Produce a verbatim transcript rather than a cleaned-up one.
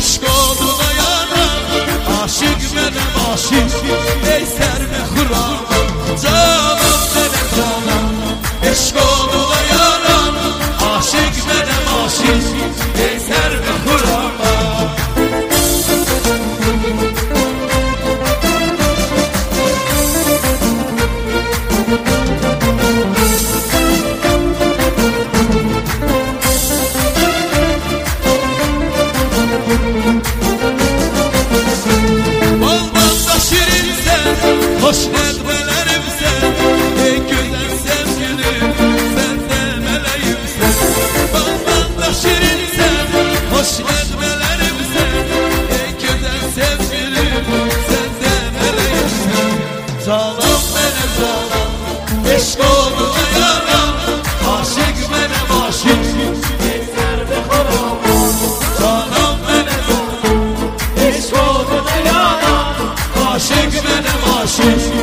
eşk olduğuna yanan aşık benim aşık ey serme Kur'an canım benim canım eşk olduğuna yanan aşık benim aşık ey serme Kur'an hoş etmelerim sen, ey güzel sevgilim, sen de meleğim sen. Baldan da şirin sen, hoş etmelerim sen, ey güzel sevgilim, sen de meleğim sen. Canım benim canım, eşk olduğuna yanan, aşık benim aşık, ey serbe Kur'an. Canım benim canım, eşk olduğuna yanan, aşık benim aşık.